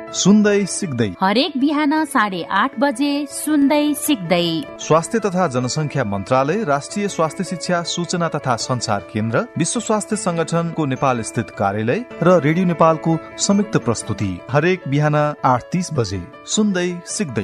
सुन्दै सिक्दै हरेक बिहान 8:30 बजे सुन्दै सिक्दै। स्वास्थ्य तथा जनसंख्या मन्त्रालय, राष्ट्रिय स्वास्थ्य शिक्षा सूचना तथा संचार केन्द्र, विश्व स्वास्थ्य संगठनको नेपाल स्थित कार्यालय र रेडियो नेपालको संयुक्त प्रस्तुति हरेक बिहान 8:30 बजे सुन्दै सिक्दै।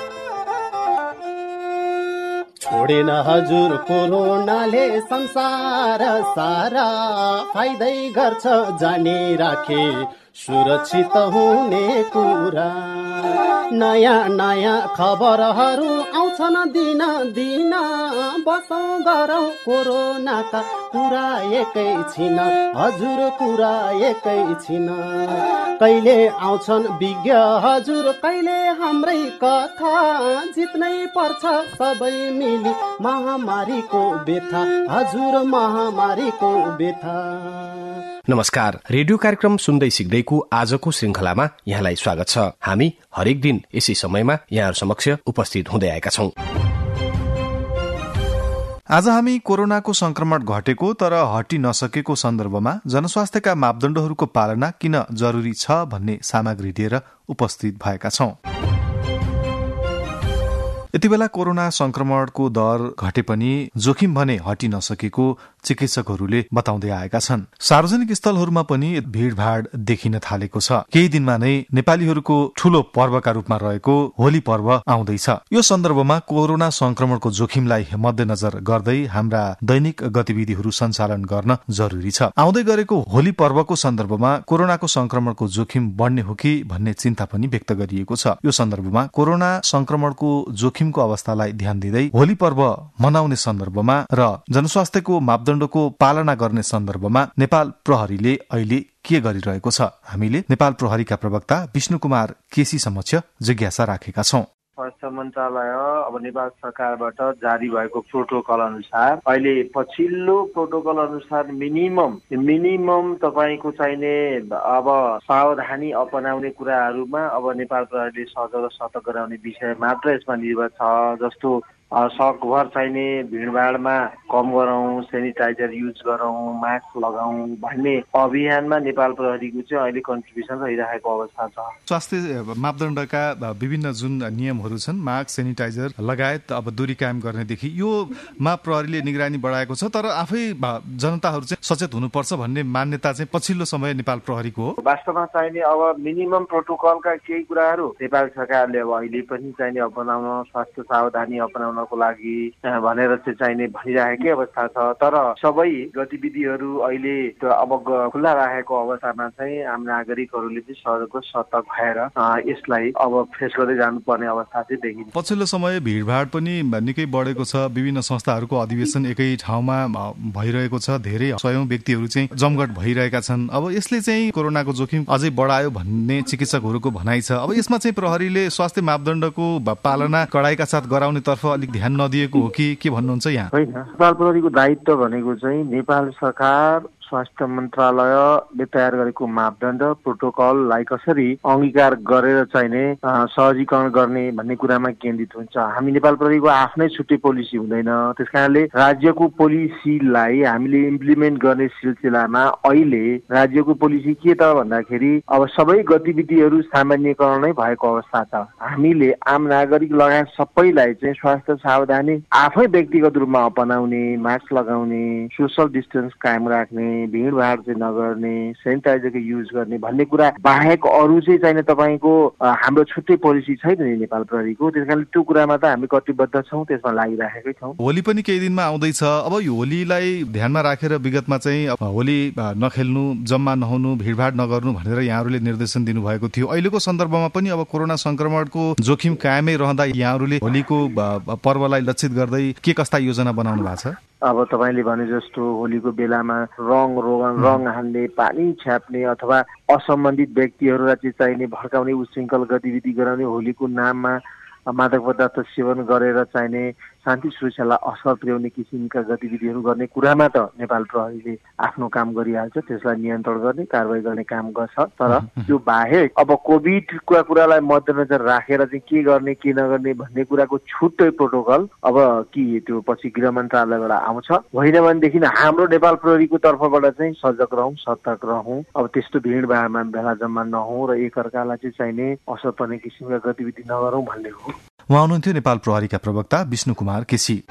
छोडेन हजुर कोरोनाले संसार सारा, फाइदै गर्छ जानी राखे सुरक्षित हुने कुरा। नयाँ नयाँ खबरहरू आउँछन् दिन दिन, बसौँ गरौँ कोरोनाका कुरा एकैछिन, हजुर कुरा एकैछिन। कहिले आउँछन् विज्ञ हजुर, कहिले हाम्रै कथा, जित्नै पर्छ सबै मिली महामारीको व्यथा, हजुर महामारीको व्यथा। नमस्कार, रेडियो कार्यक्रम सुन्दै सिक्दैको आजको श्रृंखलामा यहाँलाई स्वागत छ। हामी हरेक दिन यसै समयमा यहाँहरु समक्ष उपस्थित हुँदै आएका छौं। आज हामी कोरोनाको संक्रमण घटेको तर हटि नसकेको सन्दर्भमा जनस्वास्थ्यका मापदण्डहरूको पालना किन जरुरी छ भन्ने सामग्री लिएर उपस्थित भएका छौं। यति बेला कोरोना संक्रमणको दर घटे पनि जोखिम भने हटि नसकेको चिकित्सकहरूले बताउँदै आएका छन्। सार्वजनिक स्थलहरूमा पनि भीड़भाड़ देखिन थालेको छ। केही दिनमा नै नेपालीहरूको ठूलो पर्वका रूपमा रहेको होली पर्व आउँदैछ। यो सन्दर्भमा कोरोना संक्रमणको जोखिमलाई मध्यनजर गर्दै हाम्रा दैनिक गतिविधिहरू सञ्चालन गर्न जरुरी छ। आउँदै गरेको होली पर्वको सन्दर्भमा कोरोनाको संक्रमणको जोखिम बढ्ने हो कि भन्ने चिन्ता पनि व्यक्त गरिएको छ। यो सन्दर्भमा कोरोना संक्रमणको जोखिमको अवस्थालाई ध्यान दिँदै होली पर्व मनाउने सन्दर्भमा र जनस्वास्थ्यको मापदण्डको पालना गर्ने सन्दर्भमा नेपाल प्रहरीले अहिले के गरिरहेको छ, हामीले नेपाल प्रहरीका प्रवक्ता विष्णु कुमार केसी समक्ष जिज्ञासा राखेका छौं। स्वास्थ्य मन्त्रालय अब नेपाल सरकारबाट जारी भएको प्रोटोकल अनुसार अहिले पछिल्लो प्रोटोकल अनुसार मिनिमम तपाईको चाहिने अब सावधानी अपनाउने कुराहरूमा अब नेपाल प्रहरीले सतर्क गराउने विषय मात्र यसमा निर्भर छ। जस्तो सकभर चाहिने भिडभाडमा कम गरौँ, सेनिटाइजर युज गरौँ, मास्क लगाउँ भन्ने अभियानमा नेपाल प्रहरीको चाहिँ अहिले कन्ट्रिब्युसन रहिरहेको अवस्था छ। स्वास्थ्य मापदण्डका विभिन्न जुन नियमहरू छन्, मास्क, सेनिटाइजर लगायत अब दूरी कायम गर्नेदेखि योमा प्रहरीले निगरानी बढाएको छ। तर आफै जनताहरू चाहिँ सचेत हुनुपर्छ भन्ने मान्यता चाहिँ पछिल्लो समय नेपाल प्रहरीको हो। वास्तवमा चाहिने अब मिनिमम प्रोटोकलका केही कुराहरू नेपाल सरकारले अब अहिले पनि चाहिने अपनाउन, स्वास्थ्य सावधानी अपनाउन को लागि भनेर चाहिँ चाहिने भनिरहेकै अवस्था छ। तर सबै गतिविधिहरू अहिले अब खुल्ला राखेको अवस्थामा चाहिँ आम नागरिकहरूले चाहिँ सतर्क भएर यसलाई अब फेस गर्दै जानुपर्ने अवस्था चाहिँ देखिन्छ। पछिल्लो समय भीडभाड पनि निकै बढेको छ। विभिन्न संस्थाहरूको अधिवेशन एकै ठाउँमा भइरहेको छ। धेरै सयौं व्यक्तिहरू चाहिँ जमघट भइरहेका छन्। अब यसले चाहिँ कोरोनाको जोखिम अझै बढायो भन्ने चिकित्सकहरूको भनाइ छ। अब यसमा चाहिँ प्रहरीले स्वास्थ्य मापदण्डको पालना कडाइका साथ गराउनेतर्फ अलिक ध्यान नदिएको हो कि के भन्नुहुन्छ यहाँ? होइन, नेपाल प्रहरीको दायित्व भनेको चाहिँ नेपाल सरकार स्वास्थ्य मन्त्रालयले तयार गरेको मापदण्ड प्रोटोकललाई कसरी अंगीकार गरेर चाहिने सहजीकरण गर्ने भन्ने कुरामा केन्द्रित हुन्छ। हामी नेपाल प्रहरीको आफ्नै छुट्टै पोलिसी हुँदैन। त्यसकारणले राज्यको पोलिसीलाई हामीले इम्प्लिमेन्ट गर्ने सिलसिलामा अहिले राज्यको पोलिसी के त भन्दाखेरि अब सबै गतिविधिहरू सामान्यकरण नै भएको अवस्था छ। हामीले आम नागरिक लगायत सबैलाई चाहिँ स्वास्थ्य सावधानी आफै व्यक्तिगत रूपमा अपनाउने, मास्क लगाउने, सोशल डिस्टेन्स कायम राख्ने, भीडभाड चाहिँ नगर्ने, सेनिटाइजरको युज गर्ने भन्ने कुरा बाहेक अरू चाहिँ चाहिने तपाईँको हाम्रो छुट्टै पोलिसी छैन नि नेपाल प्रहरीको। त्यसकारणले त्यो कुरामा त हामी कटिबद्ध छौँ, त्यसमा लागिराखेकै छौँ। होली पनि केही दिनमा आउँदैछ। अब यो होलीलाई ध्यानमा राखेर विगतमा चाहिँ होली नखेल्नु, जम्मा नहुनु, भीडभाड नगर्नु भनेर यहाँहरूले निर्देशन दिनुभएको थियो। अहिलेको सन्दर्भमा पनि अब कोरोना संक्रमणको जोखिम कायमै रहँदा यहाँहरूले होलीको पर्वलाई लक्षित गर्दै के कस्ता योजना बनाउनु भएको छ? अब तपाईँले भने जस्तो होलीको बेलामा रङ हान्ने, पानी छ्याप्ने अथवा असम्बन्धित व्यक्तिहरूलाई चाहिँ चाहिने भड्काउने, उच्छृङ्खल गतिविधि गराउने, होलीको नाममा मादक पदार्थ सेवन गरेर चाहिने शान्ति सुरक्षालाई असर पुर्याउने किसिमका गतिविधिहरू गर्ने कुरामा त नेपाल प्रहरीले आफ्नो काम गरिहाल्छ, त्यसलाई नियन्त्रण गर्ने कारबाही गर्ने काम गर्छ। तर त्यो बाहेक अब कोभिडको कुरालाई मध्यनजर राखेर चाहिँ के गर्ने के नगर्ने भन्ने कुराको छुट्टै प्रोटोकल अब कि त्यो पछि गृह मन्त्रालयबाट आउँछ, होइन भनेदेखि हाम्रो नेपाल प्रहरीको तर्फबाट चाहिँ सजग रहौँ, सतर्क रहौँ, अब त्यस्तो भिडभाडमा भेला जम्मा नहौँ र एकअर्कालाई चाहिँ चाहिने असर पर्ने किसिमका गतिविधि नगरौँ भन्ने हो। उहाँ हुनुहुन्थ्यो नेपाल प्रहरीका प्रवक्ता विष्णु कुमार केसी।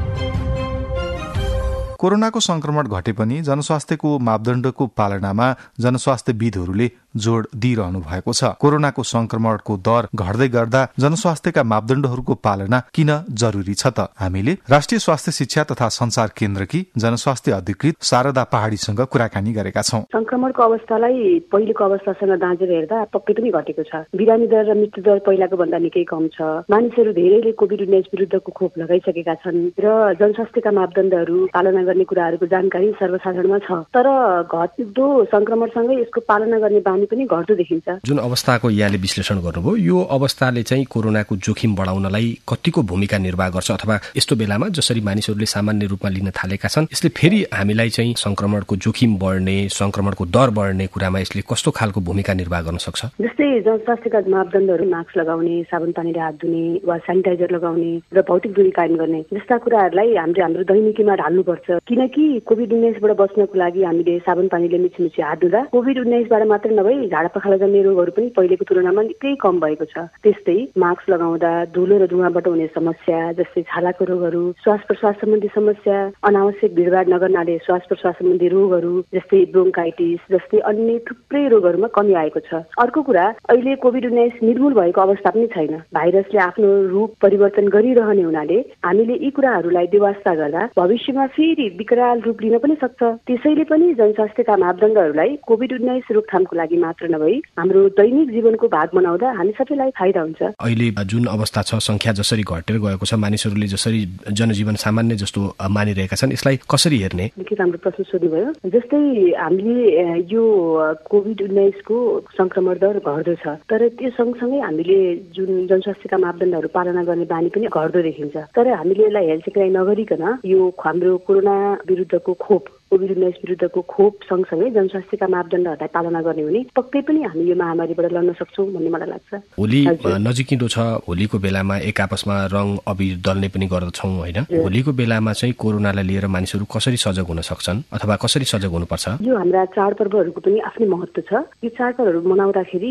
कोरोनाको संक्रमण घटे पनि जनस्वास्थ्यको मापदण्डको पालनामा जनस्वास्थ्यविदहरूले जोड़ दिइरहनु भएको छ। कोरोनाको संक्रमणको दर घट्दै गर्दा जनस्वास्थ्यका मापदण्डहरूको पालना किन जरुरी छ त? हामीले राष्ट्रिय स्वास्थ्य शिक्षा तथा संचार केन्द्रकी जनस्वास्थ्य अधिकृत शारदा पहाडीसँग कुराकानी गरेका छौं। संक्रमणको अवस्थालाई पहिलेको अवस्थासँग दाँजेर हेर्दा पक्कै पनि घटेको छ। बिरामी दर र मृत्यु दर पहिलाको भन्दा निकै कम छ। मानिसहरू धेरैले कोभिड-19 विरुद्धको खोप लगाइसकेका छन् र जनस्वास्थ्यका मापदण्डहरू पालना गर्ने कुराहरूको जानकारी सर्वसाधारणमा छ। तर घट्दो संक्रमणसँगै यसको पालना गर्ने बानी पनि घट्दो देखिन्छ। जुन अवस्थाको यहाँले विश्लेषण गर्नुभयो, यो अवस्थाले चाहिँ कोरोनाको जोखिम बढाउनलाई कतिको भूमिका निर्वाह गर्छ, अथवा यस्तो बेलामा जसरी मानिसहरूले सामान्य रूपमा लिन थालेका छन् यसले फेरि हामीलाई चाहिँ संक्रमणको जोखिम बढ्ने, संक्रमणको दर बढ्ने कुरामा यसले कस्तो खालको भूमिका निर्वाह गर्न सक्छ? जस्तै जनस्वास्थ्यका मापदण्डहरू मास्क लगाउने, साबुन पानीले हात धुने वा सेनिटाइजर लगाउने र भौतिक दूरी कायम गर्ने जस्ता कुराहरूलाई हाम्रो दैनिकीमा ढाल्नुपर्छ। किनकि कोभिड-19बाट बच्नको लागि हामीले साबुन पानीले मिचमिची हात धुँदा कोभिड-19बाट मात्र नभई झाडा पखाला जन्ने रोगहरू पनि पहिलेको तुलनामा निकै कम भएको छ। त्यस्तै मास्क लगाउँदा धुलो र धुवाँबाट हुने समस्या जस्तै छालाको रोगहरू, श्वास प्रश्वास सम्बन्धी समस्या, अनावश्यक भिडभाड नगर्नाले श्वास प्रश्वास सम्बन्धी रोगहरू जस्तै ब्रोन्काइटिस जस्तै अन्य थुप्रै रोगहरूमा कमी आएको छ। अर्को कुरा, अहिले कोभिड-19 निर्मूल भएको अवस्था पनि छैन। भाइरसले आफ्नो रूप परिवर्तन गरिरहने हुनाले हामीले यी कुराहरूलाई बेवास्ता गर्दा भविष्यमा फेरि विकराल रूप लिन पनि सक्छ। त्यसैले पनि जनस्वास्थ्यका मापदण्डहरूलाई कोभिड-19 रोकथामको लागि मात्र नभई हाम्रो दैनिक जीवनको भाग बनाउँदा हामी सबैलाई फाइदा हुन्छ। अहिले जुन अवस्था छ, संख्या जसरी घटेर गएको छ, मानिसहरूले जसरी जनजीवन सामान्य जस्तो मानिरहेका छन्, यसलाई कसरी हेर्ने? निकै राम्रो प्रश्न सोध्नुभयो। जस्तै हामीले यो कोभिड-19 को संक्रमण दर घट्दो छ, तर त्यो सँगसँगै हामीले जुन जनस्वास्थ्यका मापदण्डहरू पालना गर्ने बानी पनि घट्दो देखिन्छ। तर हामीले यसलाई हेलचेक्राइ नगरिकन यो हाम्रो कोरोना विरुद्धको खोप, कोभिड-19 विरुद्धको खोप सँगसँगै जनस्वास्थ्यका मापदण्डहरूलाई पालना गर्ने भने पक्कै पनि हामी यो महामारीबाट लड्न सक्छौँ भन्ने मलाई लाग्छ। होली नजिकिँदो छ, होलीको बेलामा एक आपसमा रङ अबिर दल्ने पनि गर्दछौँ, होइन? होलीको बेलामा चाहिँ कोरोनालाई लिएर मानिसहरू कसरी सजग हुन सक्छन् अथवा कसरी सजग हुनुपर्छ? यो हाम्रा चाडपर्वहरूको पनि आफ्नै महत्त्व छ। यो चाडपर्वहरू मनाउँदाखेरि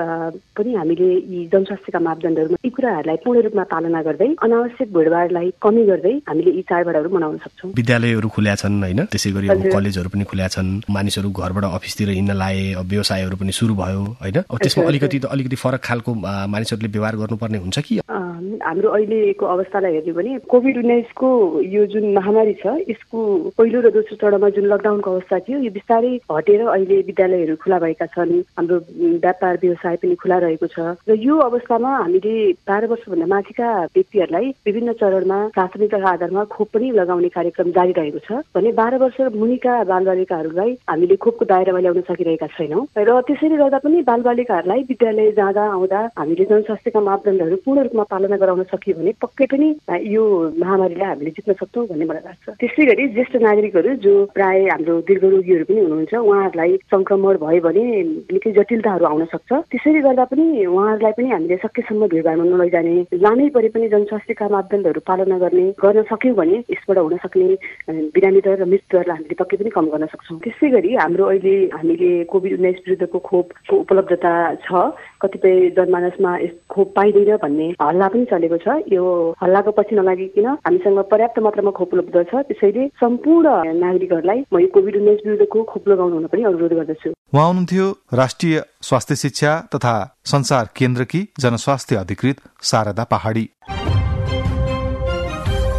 पनि हामीले यी जनस्वास्थ्यका मापदण्डहरूमा यी कुराहरूलाई पूर्ण रूपमा पालना गर्दै अनावश्यक भिडभाडलाई कमी गर्दै हामीले यी चाडबाडहरू मनाउन सक्छौँ। विद्यालयहरू खुल्या छन्, होइन? त्यसै गरी कलेजहरू पनि खुल्या छन्, मानिसहरू घरबाट अफिसतिर हिँड्न लाए, व्यवसायहरू पनि सुरु भयो, होइन? अब त्यसमा अलिकति फरक खालको मानिसहरूले व्यवहार गर्नुपर्ने हुन्छ कि? हाम्रो अहिलेको अवस्थालाई हेर्ने भने कोभिड-19 को यो जुन महामारी छ यसको पहिलो र दोस्रो चरणमा जुन लकडाउनको अवस्था थियो यो बिस्तारै हटेर अहिले विद्यालयहरू खुला भएका छन्, हाम्रो व्यापार व्यवसाय पनि खुला रहेको छ र यो अवस्थामा हामीले 12 वर्षभन्दा माथिका व्यक्तिहरूलाई विभिन्न चरणमा प्राथमिकताका आधारमा खोप पनि लगाउने कार्यक्रम जारी रहेको छ भने 12 वर्ष मुनिका बालबालिकाहरूलाई हामीले खोपको दायरामा ल्याउन सकिरहेका छैनौँ र त्यसैले गर्दा पनि बालबालिकाहरूलाई विद्यालय जाँदा आउँदा हामीले जनस्वास्थ्यका मापदण्डहरू पूर्ण रूपमा पालना गराउन सकियो भने पक्कै पनि यो महामारीलाई हामीले जित्न सक्छौँ भन्ने मलाई लाग्छ। त्यसै गरी ज्येष्ठ नागरिकहरू जो प्राय हाम्रो दीर्घरोगीहरू पनि हुनुहुन्छ, उहाँहरूलाई संक्रमण भयो भने निकै जटिलताहरू आउन सक्छ। त्यसैले गर्दा पनि उहाँहरूलाई पनि हामीले सकेसम्म भिडभाडमा नलैजाने, लानै परे पनि जनस्वास्थ्यका मापदण्डहरू पालना गर्न सक्यौँ भने यसबाट हुन सक्ने बिरामी दर र मृत्यु दरलाई हामीले पक्कै पनि कम गर्न सक्छौँ। त्यसै गरी हाम्रो अहिले हामीले कोभिड-19 विरुद्धको खोपको उपलब्धता छ, कतिपय जनमानसमा यस खोप पाइँदैन भन्ने हल्ला पनि चलेको छ। यो हल्लाको पछि नलागिकन हामीसँग पर्याप्त मात्रामा खोप उपलब्ध छ, त्यसैले सम्पूर्ण नागरिकहरूलाई म यो कोभिड-19 विरुद्धको खोप लगाउन हुन पनि अनुरोध गर्दछु। उहाँ हुनुहुन्थ्यो राष्ट्रिय स्वास्थ्य शिक्षा तथा संचार केन्द्रकी जनस्वास्थ्य अधिकृत शारदा पहाडी।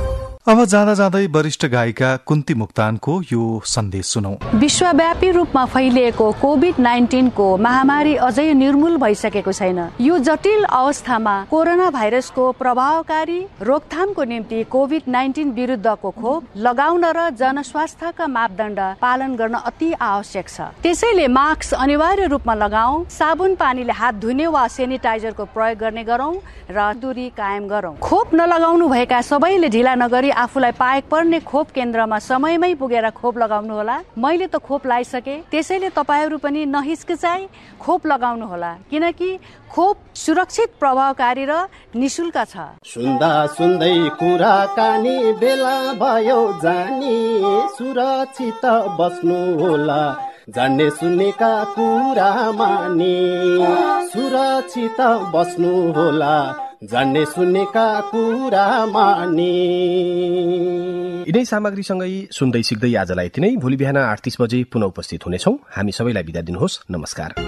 अब जाँदा जाँदै वरिष्ठ गायिका कुन्ती मुक्तानको यो सन्देश सुनौ। विश्वव्यापी रूपमा फैलिएको कोभिड-19 को महामारी अझै निर्मूल भइसकेको छैन। यो जटिल अवस्थामा कोरोना भाइरसको प्रभावकारी रोकथामको निम्ति कोभिड-19 विरुद्धको खोप लगाउन र जनस्वास्थ्यका मापदण्ड पालन गर्न अति आवश्यक छ। त्यसैले मास्क अनिवार्य रूपमा लगाऊ, साबुन पानीले हात धुने वा सेनिटाइजरको प्रयोग गर्ने गरौं र दूरी कायम गरौं। खोप नलगाउनु भएका सबैले ढिला नगरी आफूलाई पाएक पर्ने खोप केन्द्रमा समयमै पुगेर खोप लगाउनु होला। मैले त खोप लगाइसके, त्यसैले तपाईहरू पनि नहिचकिचाई खोप लगाउनु होला, किनकि खोप सुरक्षित, प्रभावकारी र निशुल्क छ। सुन्दा सुन्दै कुराकानी बेला भयो जानी, सुरक्षित बस्नु होला, जान्ने सुन्नेका कुरा मानी, सुरक्षित बस्नु होला, जान्ने सुन्नेका कुरा मानी। यिनै सामग्रीसँगै सुन्दै सिक्दै आजलाई यति नै। भोलि बिहान 8:30 बजे पुनः उपस्थित हुनेछौँ। हामी सबैलाई बिदा दिनुहोस्। नमस्कार।